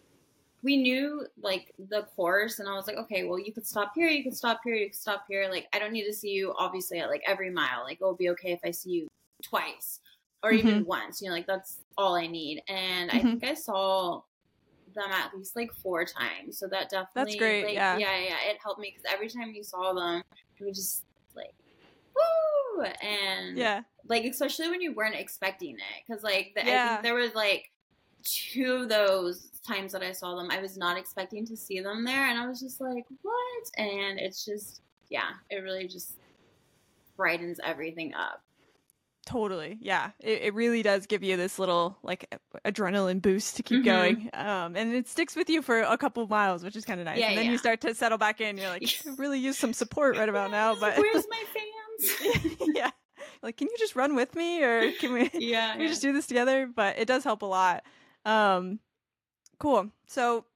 we knew like the course, and I was like, okay, well, you could stop here, you could stop here, you could stop here. Like, I don't need to see you obviously at like every mile. Like, it'll be okay if I see you twice or even once. You know, like that's all I need. And I Mhm. think I saw them at least like four times. So that definitely, great, like, yeah. yeah, yeah, it helped me, because every time you saw them, it was just like, woo, and Yeah. like especially when you weren't expecting it, because like the, I Yeah. think there was like two of those times that I saw them, I was not expecting to see them there, and I was just like, what? And it's just, yeah, it really just brightens everything up. Totally. Yeah. It, it really does give you this little like adrenaline boost to keep Mhm. going. Um, and it sticks with you for a couple of miles, which is kind of nice. Yeah, and then yeah. you start to settle back in. You're like, I really use some support right about now, but Where's my fans? yeah. Like, can you just run with me, or can we, Yeah, can we yeah. just do this together? But it does help a lot. Um, cool. So,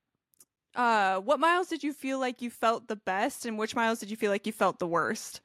uh, what miles did you feel like you felt the best, and which miles did you feel like you felt the worst?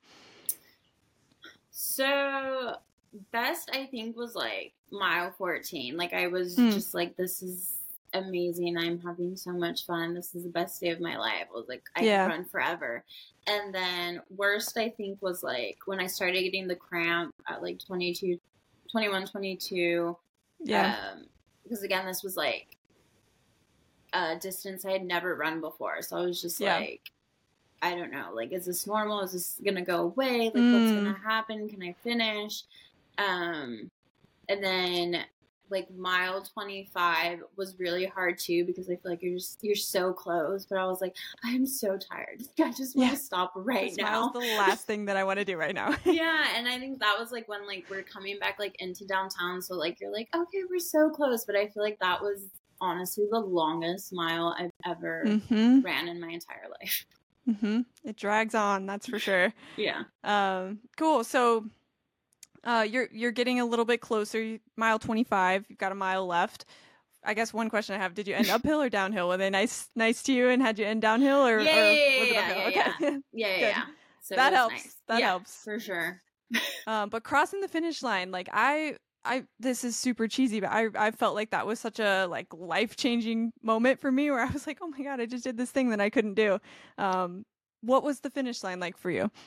So best I think was like mile fourteen. Like I was Hmm. just like, this is amazing. I'm having so much fun. This is the best day of my life. I was like, I Yeah. can run forever. And then worst I think was like when I started getting the cramp at like twenty-two, twenty-one, twenty-two. Yeah. Um, because again, this was like a distance I had never run before. So I was just Yeah. like, I don't know, like, is this normal? Is this going to go away? Like, Mm. what's going to happen? Can I finish? Um, and then like mile twenty-five was really hard too, because I feel like you're just, you're so close, but I was like, I'm so tired. I just want to Yeah. stop right This now. mile's the last thing that I want to do right now. Yeah, and I think that was like when like we're coming back like into downtown, so like you're like, okay, we're so close, but I feel like that was honestly the longest mile I've ever Mm-hmm. ran in my entire life. Mm-hmm. It drags on, that's for sure. Yeah. Um, cool. So, uh, you're you're getting a little bit closer. You- Mile twenty-five. You've got a mile left. I guess one question I have: did you end uphill or downhill? Were they nice nice to you and had you end downhill, or, Yeah, or yeah, yeah, was it yeah, uphill? yeah, Okay. Yeah, yeah, Good. yeah. So That it was helps. nice. That Yeah, helps. for sure. Um, but crossing the finish line, like I, I, this is super cheesy, but I, I felt like that was such a like life changing moment for me, where I was like, oh my god, I just did this thing that I couldn't do. Um, what was the finish line like for you?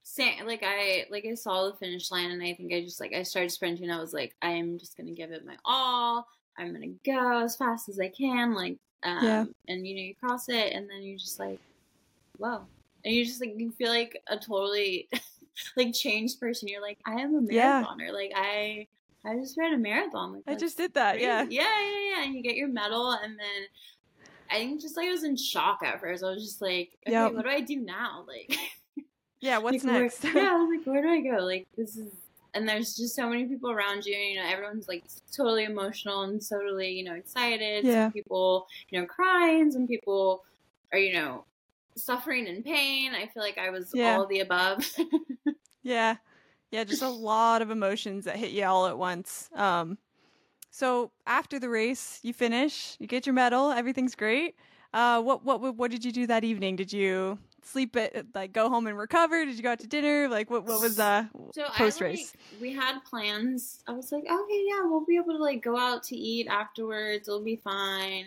Same, like I like I saw the finish line, and I think I just like I started sprinting. I was like, I am just gonna give it my all. I'm gonna go as fast as I can, like Yeah. um, and you know you cross it, and then you're just like, whoa, and you just like you feel like a totally like changed person. You're like, I am a Yeah. marathoner. Like I I just ran a marathon. Like I just that's did that. crazy. Yeah. Yeah, yeah, yeah. And you get your medal, and then I think just like I was in shock at first. I was just like, okay, Yep. what do I do now? Like, Yeah, what's like, where- next? yeah, I was like, where do I go? Like, this is, and there's just so many people around you. You know, everyone's like totally emotional and totally, you know, excited. Yeah. Some people, you know, crying. Some people are, you know, suffering in pain. I feel like I was Yeah. all of the above. Yeah. Yeah, just a lot of emotions that hit you all at once. Um, so after the race, you finish, you get your medal, everything's great. Uh, what what what did you do that evening? Did you sleep at like go home and recover? Did you go out to dinner? Like what what was uh So post I race? like we had plans. I was like, okay, yeah, we'll be able to like go out to eat afterwards. It'll be fine.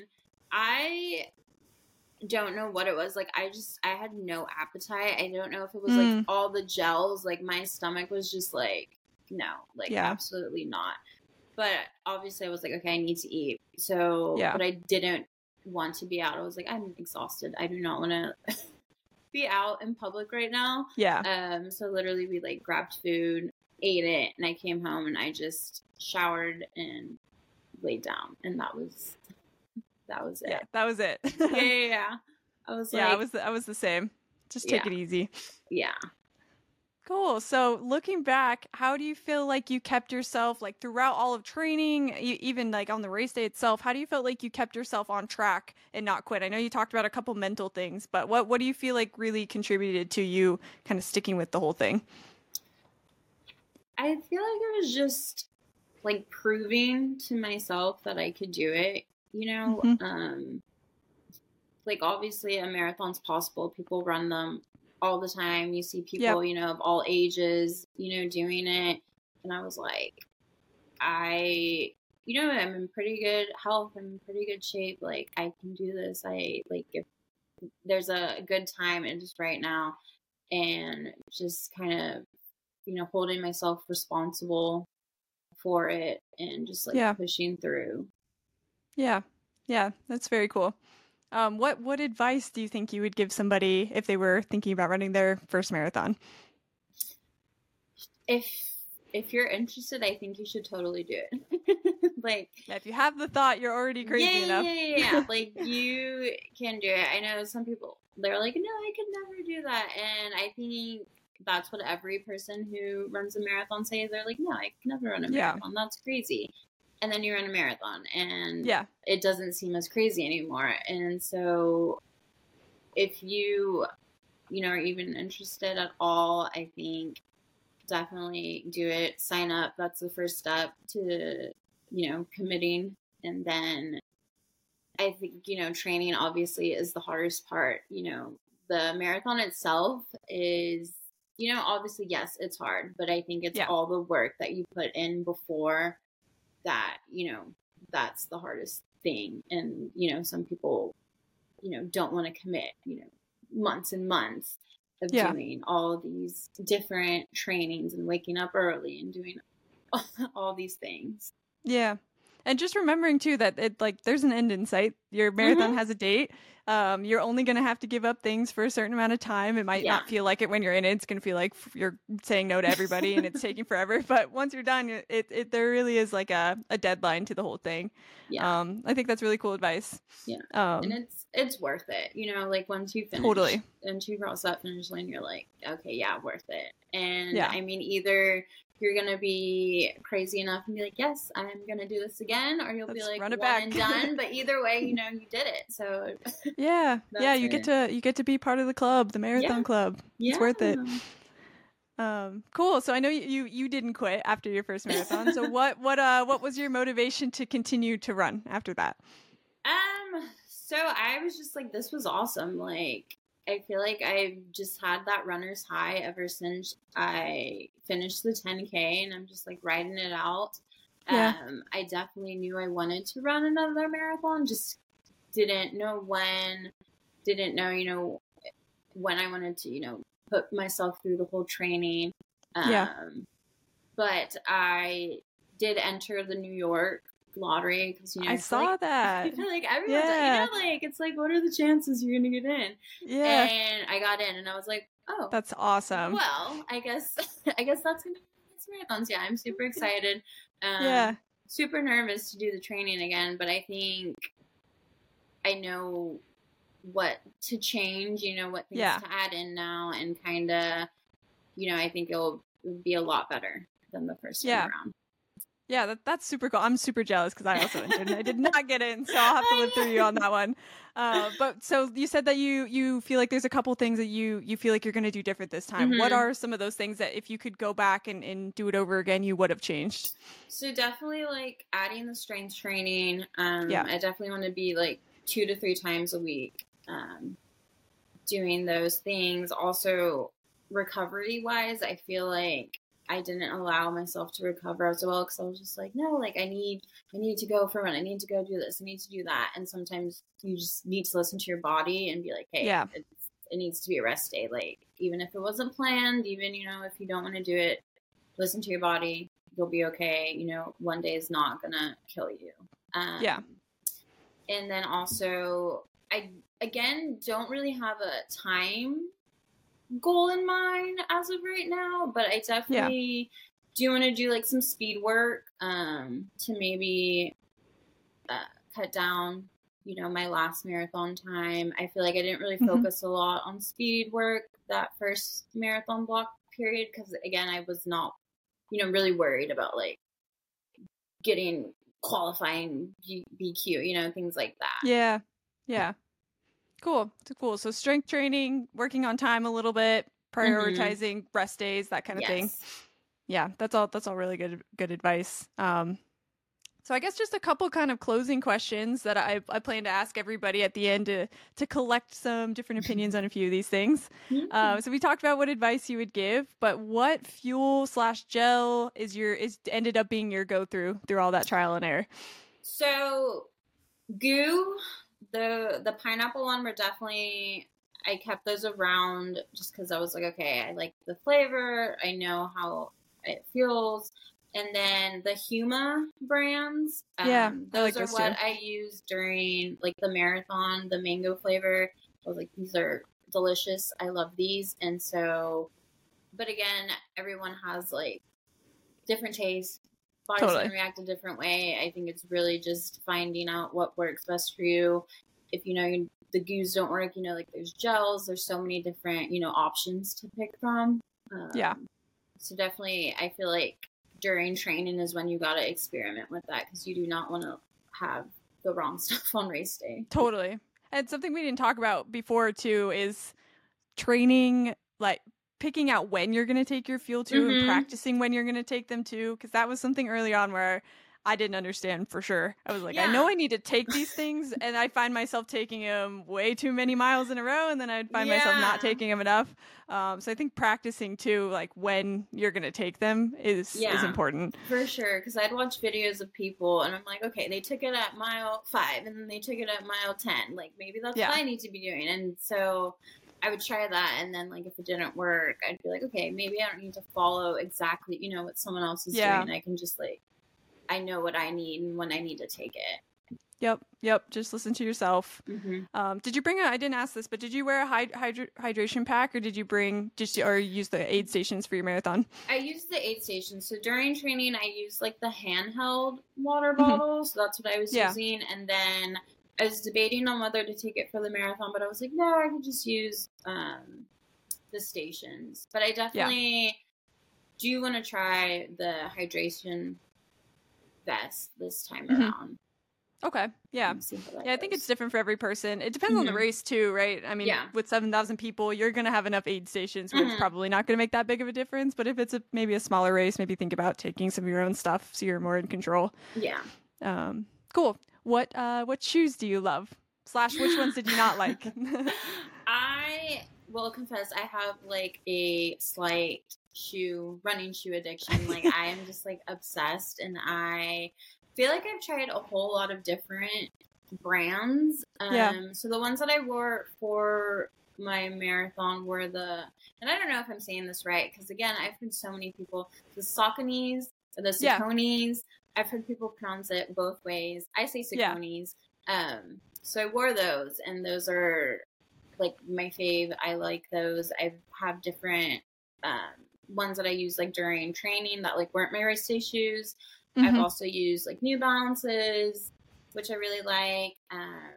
I don't know what it was. Like I just I had no appetite. I don't know if it was like Mm. all the gels. Like my stomach was just like no, like Yeah. absolutely not. But obviously I was like, okay, I need to eat. So Yeah. but I didn't want to be out. I was like, I'm exhausted. I do not want to be out in public right now. Yeah. Um, so literally we like grabbed food, ate it, and I came home and I just showered and laid down, and that was that was it. Yeah, that was it. yeah, yeah, yeah. I was Yeah, like, I was I was the same. Just take Yeah. it easy. yeah. Cool. So looking back, how do you feel like you kept yourself like throughout all of training, e- even like on the race day itself? How do you feel like you kept yourself on track and not quit? I know you talked about a couple mental things, but what what do you feel like really contributed to you kind of sticking with the whole thing? I feel like it was just like proving to myself that I could do it, you know? Mhm. Um like obviously a marathon's possible. People run them all the time. You see people, Yep. you know, of all ages, you know, doing it. And I was like, I, you know, I'm in pretty good health. I'm in pretty good shape. Like I can do this. I like if there's a good time and just right now, and just kind of, you know, holding myself responsible for it and just like Yeah. pushing through. Yeah. Yeah, that's very cool. Um, what what advice do you think you would give somebody if they were thinking about running their first marathon? If if you're interested, I think you should totally do it. like Yeah, if you have the thought, you're already crazy yeah, enough. Yeah, yeah, yeah. Like you can do it. I know some people they're like, no, I could never do that, and I think that's what every person who runs a marathon says. They're like, no, I could never run a Yeah. marathon. That's crazy. And then you run a marathon, and Yeah. it doesn't seem as crazy anymore. And so, if you, you know, are even interested at all, I think definitely do it. Sign up. That's the first step to, you know, committing. And then I think, you know, training obviously is the hardest part. You know, the marathon itself is, you know, obviously, yes, it's hard, but I think it's Yeah. all the work that you put in before that, you know, that's the hardest thing. And, you know, some people, you know, don't want to commit, you know, months and months of Yeah. doing all of these different trainings and waking up early and doing all these things. Yeah. And just remembering too that it like there's an end in sight. Your marathon Mhm. has a date. Um, you're only gonna have to give up things for a certain amount of time. It might Yeah. not feel like it when you're in it. It's gonna feel like f- you're saying no to everybody and it's taking forever. But once you're done, it, it, it there really is like a, a deadline to the whole thing. Yeah. Um, I think that's really cool advice. Yeah. Um, And it's it's worth it. You know, like once you finish Totally. once you cross that finish line, you're like, okay, yeah, worth it. And Yeah. I mean, either you're gonna be crazy enough and be like, yes, I'm gonna do this again, or you'll Let's be like run it one back. and done. But either way, you know, you did it. So yeah. That's Yeah. You it. get to you get to be part of the club, the marathon Yeah. club. yeah. It's worth it. Um, cool. So I know you, you you didn't quit after your first marathon. So what what uh what was your motivation to continue to run after that? Um, so I was just like, this was awesome. Like, I feel like I've just had that runner's high ever since I finished the ten K, and I'm just like riding it out. Yeah. Um, I definitely knew I wanted to run another marathon, just didn't know when, didn't know, you know, when I wanted to, you know, put myself through the whole training. Um, yeah. But I did enter the New York lottery because, you know, I I feel saw like, that. I feel like everyone's, Yeah. you know, like, it's like, what are the chances you're going to get in? Yeah. And I got in and I was like, oh. That's awesome. Well, I guess, I guess that's going to be marathons. Yeah, I'm super excited. Um, yeah. Super nervous to do the training again, but I think I know what to change, you know, what things yeah. to add in now, and kind of, you know, I think it'll be a lot better than the first yeah. time around. Yeah, that, that's super cool. I'm super jealous because I also entered and I did not get in, so I'll have to live through you on that one. Uh, but so you said that you you feel like there's a couple things that you you feel like you're going to do different this time. Mm-hmm. What are some of those things that if you could go back and, and do it over again, you would have changed? So definitely like adding the strength training. Um, yeah. I definitely want to be like two to three times a week um, doing those things. Also, recovery wise, I feel like I didn't allow myself to recover as well because I was just like, no, like I need, I need to go for a run. I need to go do this. I need to do that. And sometimes you just need to listen to your body and be like, hey, yeah. it's, it needs to be a rest day. Like even if it wasn't planned, even, you know, if you don't want to do it, listen to your body. You'll be okay. You know, one day is not going to kill you. Um, yeah. And then also, I, again, don't really have a time goal in mind as of right now, but I definitely yeah. do want to do like some speed work um to maybe uh, cut down, you know, my last marathon time. I feel like I didn't really focus mm-hmm. a lot on speed work that first marathon block period because again I was not, you know, really worried about like getting qualifying B Q, you know, things like that. Yeah. Yeah. Cool. Cool. So strength training, working on time a little bit, prioritizing mm-hmm. rest days, that kind of yes. thing. Yeah, that's all that's all really good good advice. Um so I guess just a couple kind of closing questions that I I plan to ask everybody at the end to to collect some different opinions on a few of these things. Mm-hmm. Uh, so we talked about what advice you would give, but what fuel slash gel is your is ended up being your go through through all that trial and error? So goo. The the pineapple one were definitely, I kept those around just because I was like, okay, I like the flavor. I know how it feels. And then the Huma brands, um, yeah, those, like are those what too. I used during like the marathon, the mango flavor. I was like, these are delicious. I love these. And so, but again, everyone has like different tastes. Body's totally. Going to react a different way. I think it's really just finding out what works best for you. If, you know, you, the goos don't work, you know, like there's gels, there's so many different, you know, options to pick from. Um, yeah. So definitely, I feel like during training is when you got to experiment with that because you do not want to have the wrong stuff on race day. Totally. And something we didn't talk about before too is training, like picking out when you're going to take your fuel to mm-hmm. and practicing when you're going to take them to, because that was something early on where I didn't understand for sure. I was like, yeah. I know I need to take these things, and I find myself taking them way too many miles in a row, and then I'd find yeah. myself not taking them enough. Um, so I think practicing too, like when you're going to take them is yeah, is important. For sure, because I'd watch videos of people, and I'm like, okay, they took it at mile five, and then they took it at mile ten. Like, maybe that's yeah. what I need to be doing. And so I would try that, and then like if it didn't work, I'd be like, okay, maybe I don't need to follow exactly, you know, what someone else is yeah. doing. I can just like, I know what I need and when I need to take it. Yep, yep. Just listen to yourself. Mm-hmm. Um, did you bring a? I didn't ask this, but did you wear a hyd- hydra- hydration pack, or did you bring just or use the aid stations for your marathon? I used the aid stations. So during training, I used like the handheld water bottles. Mm-hmm. So that's what I was yeah. using, and then I was debating on whether to take it for the marathon, but I was like, no, I could just use um, the stations. But I definitely yeah. do want to try the hydration vest this time mm-hmm. around. Okay. Yeah. Yeah, goes. I think it's different for every person. It depends mm-hmm. on the race too, right? I mean, yeah. with seven thousand people, you're going to have enough aid stations where mm-hmm. it's probably not going to make that big of a difference. But if it's a maybe a smaller race, maybe think about taking some of your own stuff so you're more in control. Yeah. Um, cool. What uh, what shoes do you love? Slash, which ones did you not like? I will confess, I have like a slight shoe, running shoe addiction. Like I am just like obsessed, and I feel like I've tried a whole lot of different brands. Um, yeah. So the ones that I wore for my marathon were the, and I don't know if I'm saying this right, because again, I've heard so many people, the Sauconys, the Sauconys, yeah. I've heard people pronounce it both ways. I say Sauconys. Yeah. Um, so I wore those, and those are like my fave. I like those. I have different um, ones that I use like during training that like weren't my race day shoes. Mm-hmm. I've also used like New Balances, which I really like. Um,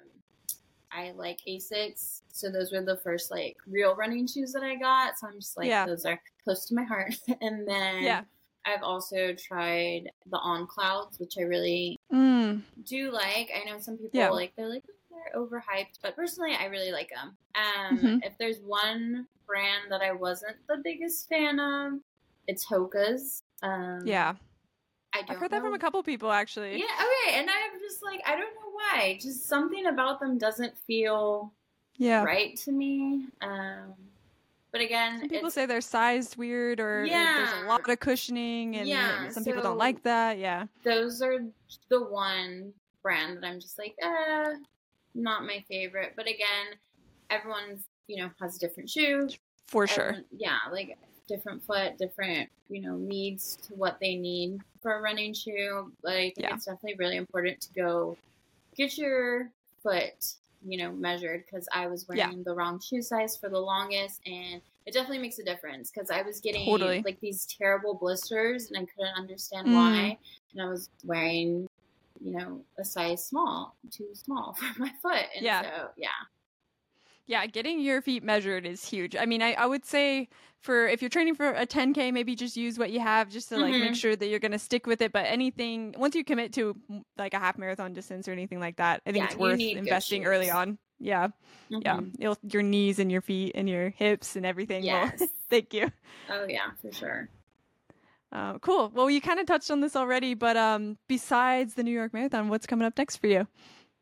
I like Asics. So those were the first like real running shoes that I got. So I'm just like, yeah. those are close to my heart. And then yeah. I've also tried the On Clouds, which I really mm. do like. I know some people yeah. like, they're like, oh, they're overhyped, but personally I really like them. Um, mm-hmm. If there's one brand that I wasn't the biggest fan of, it's Hoka's. Um, yeah. I don't I've heard know. that from a couple people, actually. Yeah, okay, and I'm just like, I don't know why. Just something about them doesn't feel yeah. right to me. Um, but again, some people say they're sized weird, or yeah. there's a lot of cushioning, and yeah, some so people don't like that. Yeah, those are the one brand that I'm just like, uh, not my favorite. But again, everyone's, you know, has a different shoe. For sure. Everyone, yeah, like different foot, different, you know, needs to what they need for a running shoe. But I think yeah. it's definitely really important to go get your foot, you know, measured, because I was wearing yeah. the wrong shoe size for the longest, and it definitely makes a difference, because I was getting totally. like these terrible blisters and I couldn't understand mm. why, and I was wearing, you know, a size small, too small for my foot. And yeah. so, yeah. Yeah, getting your feet measured is huge. I mean, I, I would say for if you're training for a ten K, maybe just use what you have just to like mm-hmm. make sure that you're going to stick with it. But anything, once you commit to like a half marathon distance or anything like that, I think yeah, it's worth investing early on. Yeah. Mm-hmm. Yeah. You'll, your knees and your feet and your hips and everything. Yes. Will, thank you. Oh, yeah, for sure. Uh, cool. Well, you kind of touched on this already, but um, besides the New York Marathon, what's coming up next for you?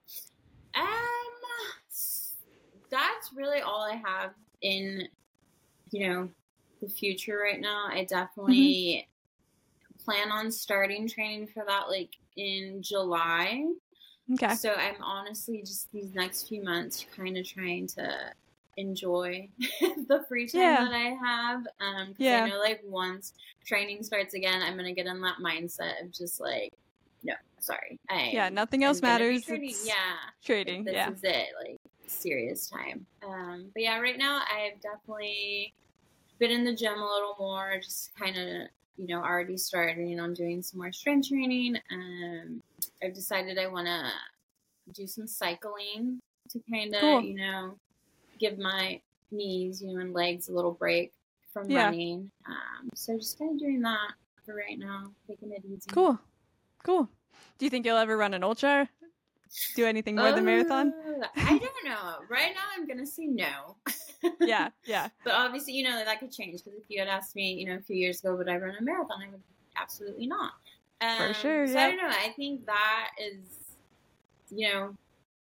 Um, that's really all I have in, you know, the future right now. I definitely mm-hmm. plan on starting training for that like in July. Okay. So I'm honestly just these next few months kind of trying to enjoy the free time yeah. that I have. Um, 'cause yeah. I know like once training starts again, I'm going to get in that mindset of just like, no, sorry. I yeah, nothing else matters. It's yeah. Trading. Like, this yeah. is it. Like, serious time. Um, but yeah, right now I've definitely been in the gym a little more, just kind of, you know, already starting on doing some more strength training. Um, I've decided I want to do some cycling to kind of, cool. you know, give my knees, you know, and legs a little break from yeah. running. Um, so just kind of doing that for right now, taking it easy. Cool. Cool. Do you think you'll ever run an ultra? Do anything more uh, than marathon? I don't know. Right now, I'm going to say no. yeah, yeah. But obviously, you know, that could change, because if you had asked me, you know, a few years ago, would I run a marathon? I would absolutely not. Um, For sure, so yeah. I don't know. I think that is, you know,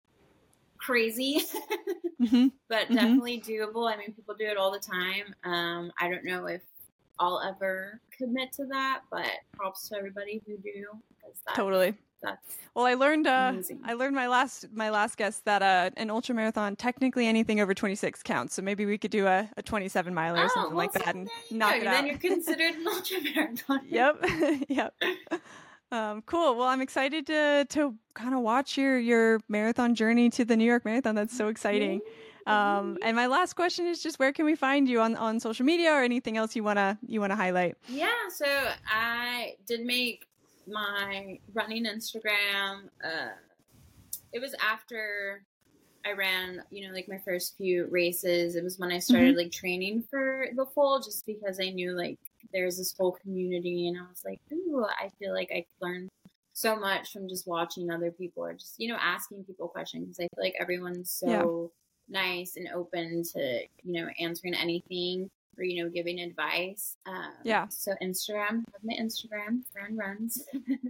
crazy, mm-hmm. but mm-hmm. definitely doable. I mean, people do it all the time. Um, I don't know if I'll ever commit to that, but props to everybody who do. That's, totally. That's well, I learned. Uh, I learned my last my last guess that uh, an ultra marathon, technically anything over twenty-six counts. So maybe we could do a, a twenty-seven miler or oh, something well, like that and you knock know, it then out. Then you're considered an ultra marathon. Yep. Yep. Um, cool. Well, I'm excited to to kind of watch your your marathon journey to the New York Marathon. That's so exciting. Um, and my last question is just, where can we find you on, on social media or anything else you wanna you wanna highlight? Yeah. So I did make my running Instagram. Uh, it was after I ran, you know, like my first few races. It was when I started mm-hmm. like training for the full, just because I knew like there's this whole community, and I was like, ooh, I feel like I learned so much from just watching other people, or just, you know, asking people questions, because I feel like everyone's so yeah. nice and open to, you know, answering anything, or, you know, giving advice. Um, yeah. So Instagram, I have my Instagram, Fran Runs.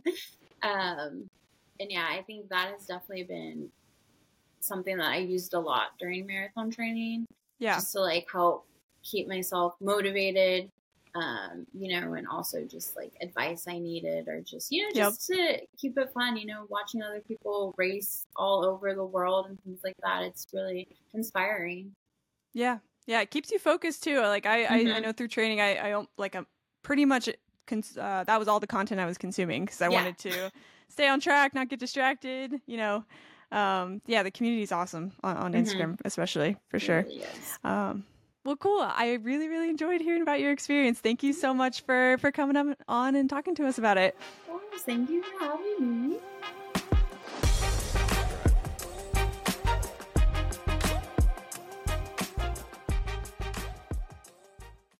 um, and yeah, I think that has definitely been something that I used a lot during marathon training. Yeah. Just to like help keep myself motivated, um, you know, and also just like advice I needed, or just, you know, just yep. to keep it fun, you know, watching other people race all over the world and things like that. It's really inspiring. Yeah. Yeah. It keeps you focused too. Like I, Mm-hmm. I, I know through training, I, I don't like, I'm pretty much, cons- uh, that was all the content I was consuming because I Yeah. wanted to stay on track, not get distracted, you know. Um, yeah, the community is awesome on, on Mm-hmm. Instagram, especially for It sure. really is. Um, well, cool. I really, really enjoyed hearing about your experience. Thank you so much for, for coming on and talking to us about it. Of course. Thank you for having me.